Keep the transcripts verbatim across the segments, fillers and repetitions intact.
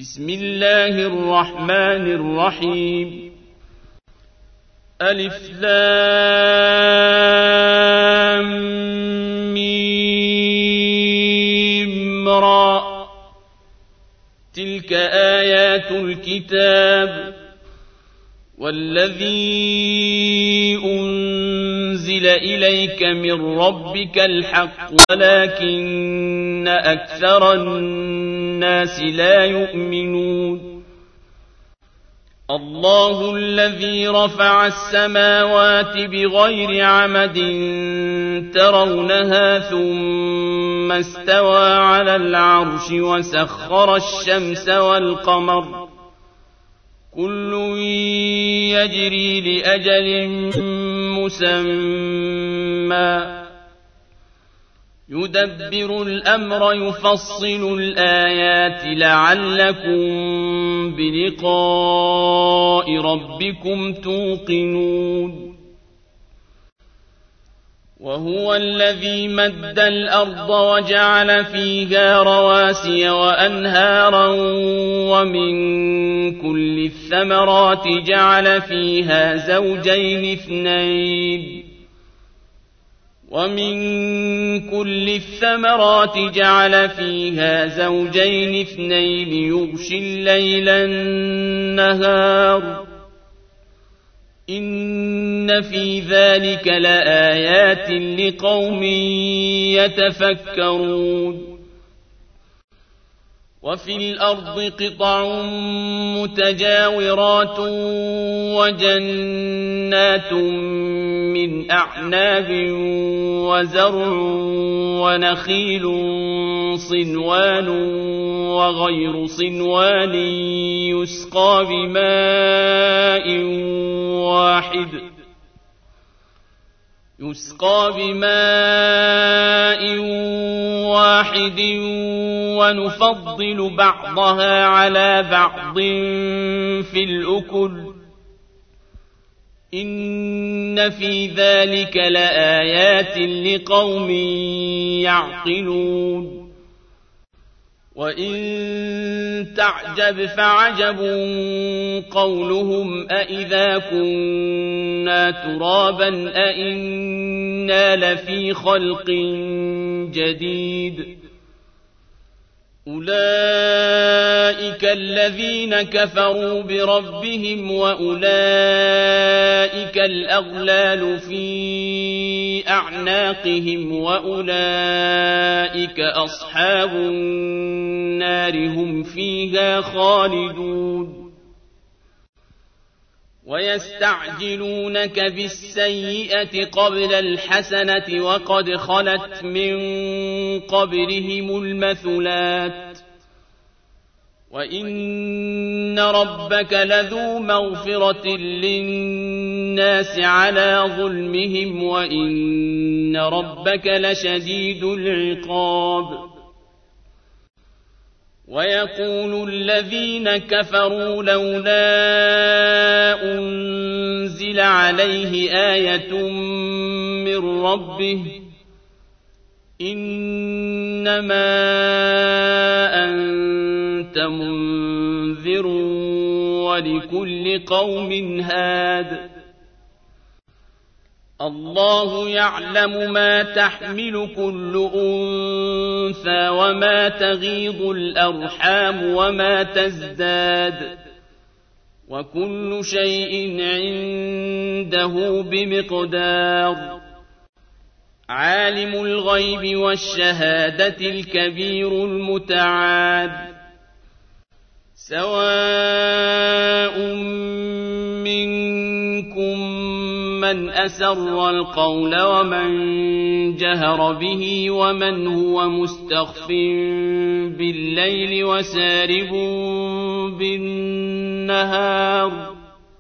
بسم الله الرحمن الرحيم. ألف لام ميم را. تلك آيات الكتاب والذي أنزل إليك من ربك الحق ولكن أكثر الناس لا يؤمنون. الله الذي رفع السماوات بغير عمد ترونها ثم استوى على العرش وسخر الشمس والقمر كل يجري لأجل مسمى يدبر الأمر يفصل الآيات لعلكم بلقاء ربكم توقنون. وهو الذي مد الأرض وجعل فيها رواسي وأنهارا ومن كل الثمرات جعل فيها زوجين اثنين ومن كل الثمرات جعل فيها زوجين اثنين يغشي الليل النهار إن في ذلك لآيات لقوم يتفكرون. وفي الأرض قطع متجاورات وجنات من أعناب وزرع ونخيل صنوان وغير صنوان يسقى بماء واحد يسقى بماء واحد ونفضل بعضها على بعض في الأكل إن في ذلك لآيات لقوم يعقلون. وإن تعجب فعجب قولهم أإذا كنا ترابا أإنا لفي خلق جديد أولئك الذين كفروا بربهم وأولئك الأغلال في أعناقهم وأولئك أصحاب النار هم فيها خالدون. ويستعجلونك بالسيئة قبل الحسنة وقد خلت من قبلهم المثلات وإن ربك لذو مغفرة للناس على ظلمهم وإن ربك لشديد العقاب. ويقول الذين كفروا لولا أنزل عليه آية من ربه إنما أنت منذر ولكل قوم هاد. الله يعلم ما تحمل كل أنثى وما تغيض الأرحام وما تزداد وكل شيء عنده بمقدار. عالم الغيب والشهادة الكبير المتعال سواء منكم من أسر القول ومن جهر به ومن هو مستخف بالليل وسارب بالنهار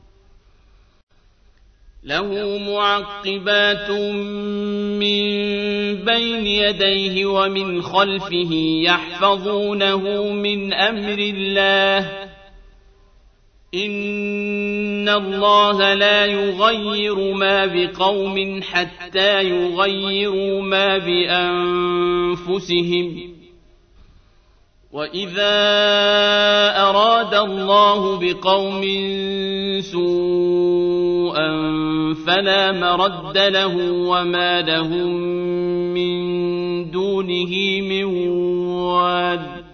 له معقبات من بين يديه ومن خلفه يحفظونه من أمر الله إن الله لا يغير ما بقوم حتى يغيروا ما بأنفسهم وإذا أراد أراد الله بقوم سوءا فلا مرد له وما لهم من دونه من وال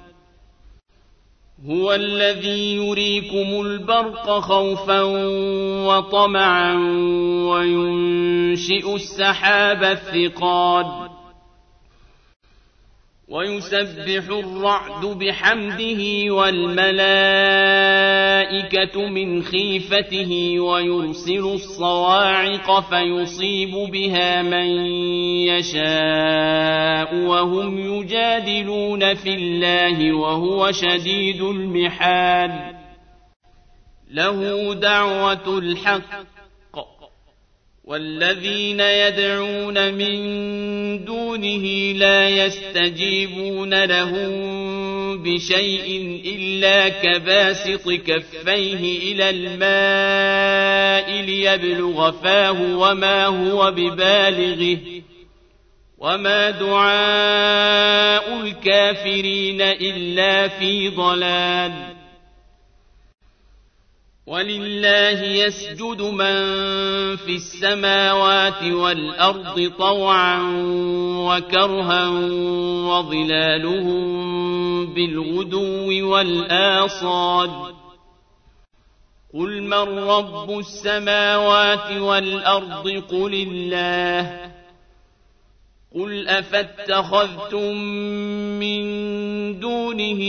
هو الذي يريكم البرق خوفا وطمعا وينشئ السحاب الثقال ويسبح الرعد بحمده والملائكة من خيفته ويرسل الصواعق فيصيب بها من يشاء وهم يجادلون في الله وهو شديد المحال له دعوة الحق والذين يدعون من دونه لا يستجيبون لهم بشيء إلا كباسط كفيه إلى الماء ليبلغ فاه وما هو ببالغه وما دعاء الكافرين إلا في ضلال ولله يسجد من في السماوات والأرض طوعا وكرها وظلالهم بالغدو والآصال قل من رب السماوات والأرض قل الله قل أفاتخذتم من دونه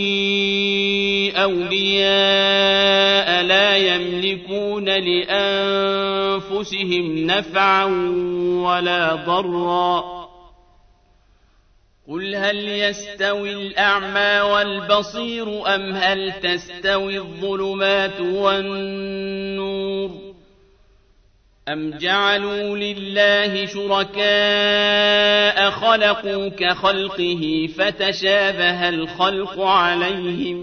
أولياء لا يملكون لأنفسهم نفعا ولا ضرا قل هل يستوي الأعمى والبصير أم هل تستوي الظلمات والنور أم جعلوا لله شركاء خلقوا كخلقه فتشابه الخلق عليهم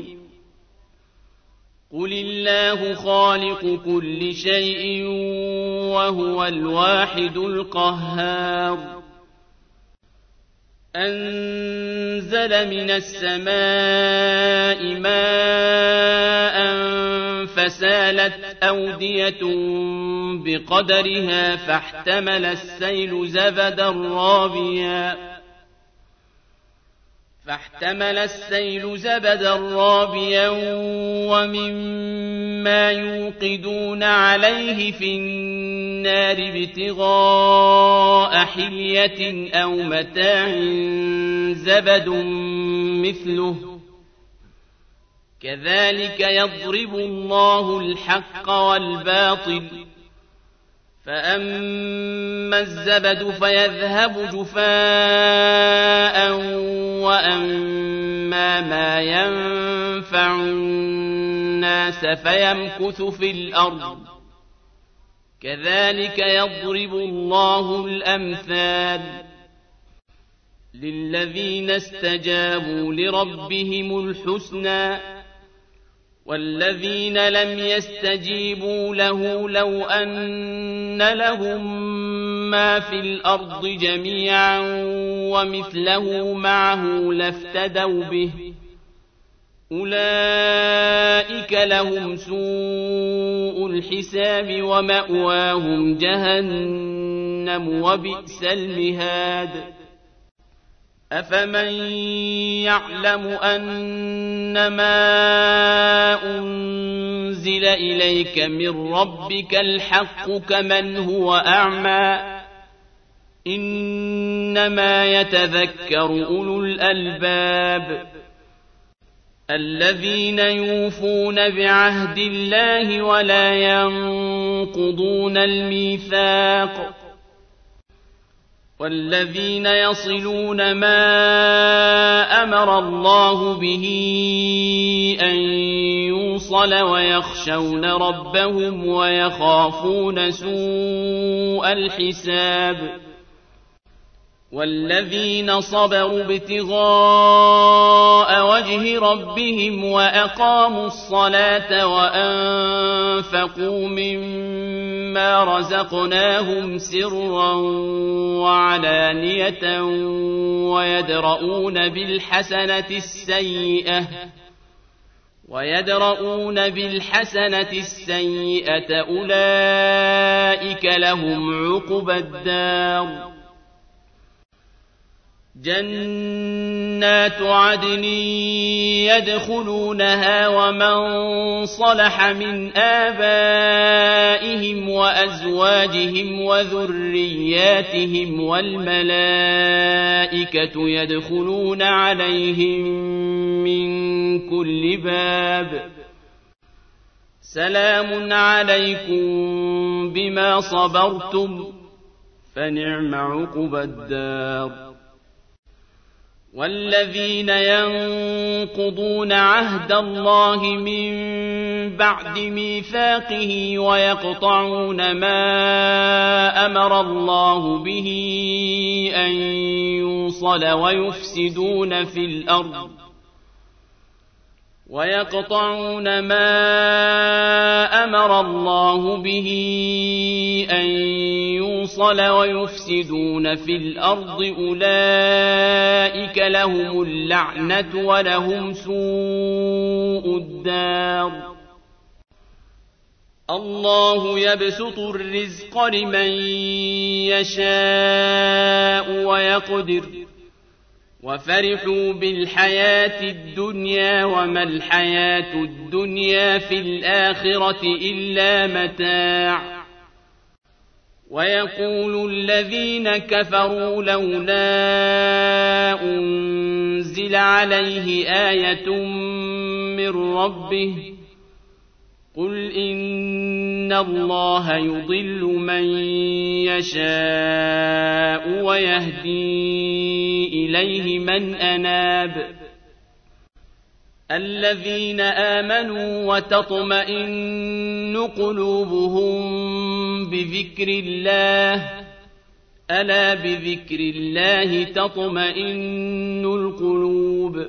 قل الله خالق كل شيء وهو الواحد القهار أنزل من السماء ماء فسالت أودية بقدرها فاحتمل السيل زبدا رابيا فاحتمل السيل زبدا رابيا ومما يوقدون عليه في النار ابتغاء حلية أو متاع زبد مثله كذلك يضرب الله الحق والباطل فأما الزبد فيذهب جفاء وأما ما ينفع الناس فيمكث في الأرض كذلك يضرب الله الأمثال للذين استجابوا لربهم الحسنى والذين لم يستجيبوا له لو أن لهم ما في الأرض جميعا ومثله معه لافتدوا به أولئك لهم سوء الحساب ومأواهم جهنم وبئس المهاد أفمن يعلم أنما أنزل إليك من ربك الحق كمن هو أعمى إنما يتذكر أولو الألباب الذين يوفون بعهد الله ولا ينقضون الميثاق والذين يصلون ما أمر الله به أن يوصل ويخشون ربهم ويخافون سوء الحساب والذين صبروا ابتغاء وجه ربهم وأقاموا الصلاة وأنفقوا مما رزقناهم سرا وعلانية ويدرؤون بالحسنة السيئة ويدرؤون بالحسنة السيئة أولئك لهم عقبى الدار جنات عدن يدخلونها ومن صلح من آبائهم وأزواجهم وذرياتهم والملائكة يدخلون عليهم من كل باب سلام عليكم بما صبرتم فنعم عقبى الدار والذين ينقضون عهد الله من بعد ميثاقه ويقطعون ما أمر الله به أن يوصل ويفسدون في الأرض ويقطعون ما أمر الله به أن يوصل ويفسدون في الأرض أولئك لهم اللعنة ولهم سوء الدار الله يبسط الرزق لمن يشاء ويقدر وفرحوا بالحياة الدنيا وما الحياة الدنيا في الآخرة إلا متاع ويقول الذين كفروا لولا أنزل عليه آية من ربه قل إن الله يضل من يشاء ويهدي إليه من أناب الذين آمنوا وتطمئن قلوبهم بذكر الله ألا بذكر الله تطمئن القلوب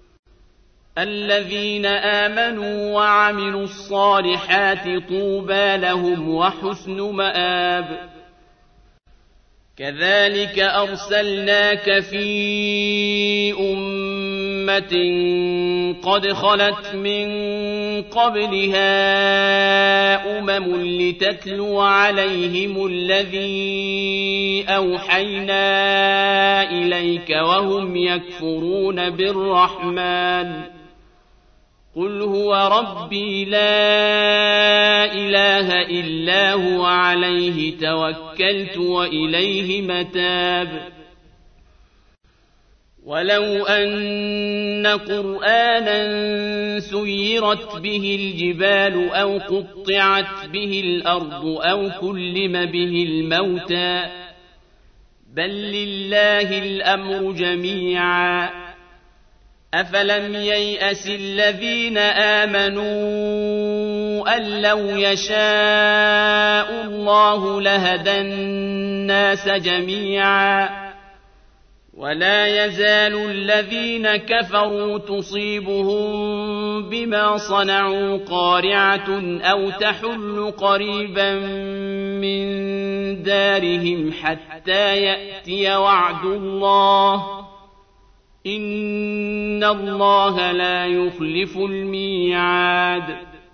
الذين آمنوا وعملوا الصالحات طوبى لهم وحسن مآب كذلك أرسلناك في أمة قد خلت من قبلها أمم لتتلو عليهم الذي أوحينا إليك وهم يكفرون بالرحمن قل هو ربي لا إله إلا هو عليه توكلت وإليه متاب ولو أن قرآنا سيرت به الجبال أو قطعت به الأرض أو كلم به الموتى بل لله الأمر جميعا أفلم ييأس الذين آمنوا أن لو يشاء الله لهدى الناس جميعا ولا يزال الذين كفروا تصيبهم بما صنعوا قارعة أو تحل قريبا من دارهم حتى يأتي وعد الله إن الله لا يخلف الميعاد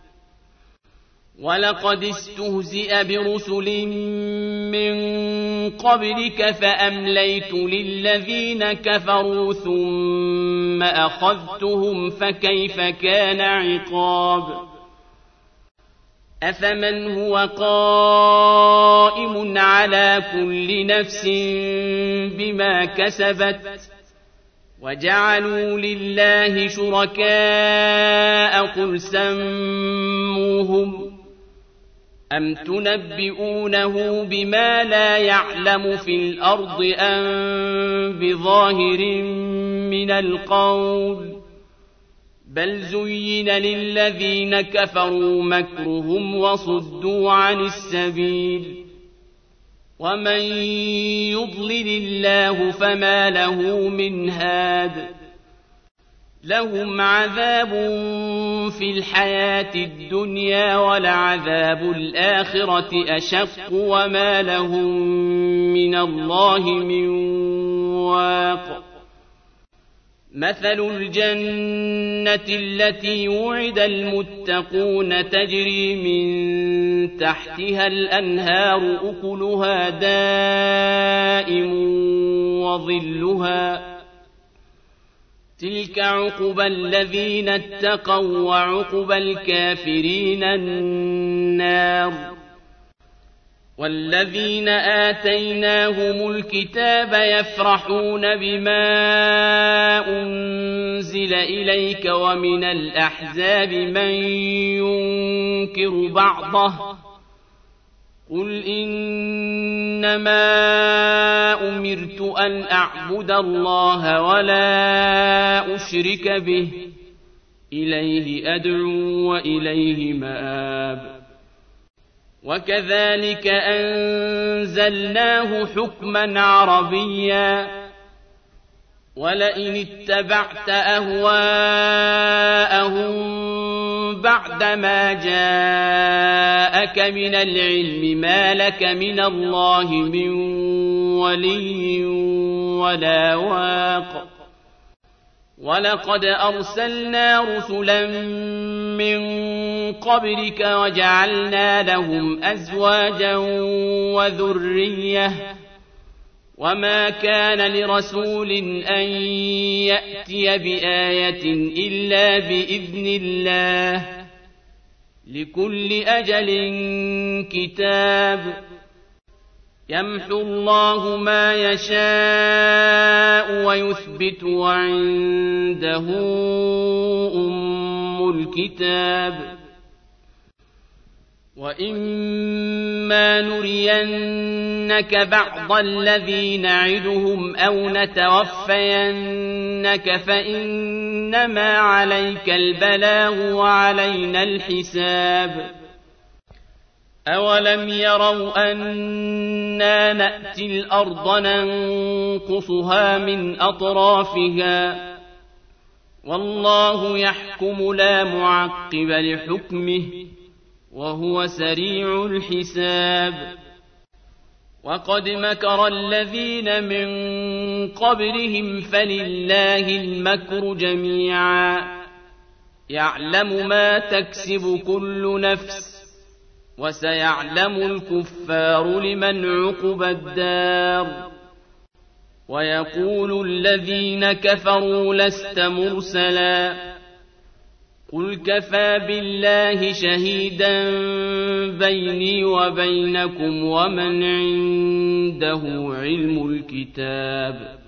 ولقد استهزئ برسل من قبلك فأمليت للذين كفروا ثم أخذتهم فكيف كان عقاب أفمن هو قائم على كل نفس بما كسبت وجعلوا لله شركاء قل سموهم أم تنبئونه بما لا يعلم في الأرض أم بظاهر من القول بل زين للذين كفروا مكرهم وصدوا عن السبيل ومن يضلل الله فما له من هاد لهم عذاب في الحياة الدنيا ولعذاب الآخرة أشق وما لهم من الله من واق مثل الجنة التي وعد المتقون تجري من تحتها الأنهار أكلها دائم وظلها تلك عقبى الذين اتقوا وعقبى الكافرين النار والذين آتيناهم الكتاب يفرحون بما أنزل إليك ومن الأحزاب من ينكر بعضه قل إنما أمرت أن أعبد الله ولا أشرك به إليه أدعو وإليه مآب وكذلك أنزلناه حكما عربيا ولئن اتبعت أهواءهم بعدما جاءك من العلم ما لك من الله من ولي ولا واق ولقد أرسلنا رسلا من قبلك وجعلنا لهم أزواجا وذرية وما كان لرسول أن يأتي بآية إلا بإذن الله لكل أجل كتاب يمحو الله ما يشاء ويثبت وعنده أم الكتاب وإما نرينك بعض الذي نعدهم أو نتوفينك فإنما عليك البلاغ وعلينا الحساب أولم يروا أنا نأتي الأرض ننقصها من أطرافها والله يحكم لا معقب لحكمه وهو سريع الحساب وقد مكر الذين من قبلهم فلله المكر جميعا يعلم ما تكسب كل نفس وسيعلم الكفار لمن عقبى الدار ويقول الذين كفروا لست مرسلا قل كفى بالله شهيدا بيني وبينكم ومن عنده علم الكتاب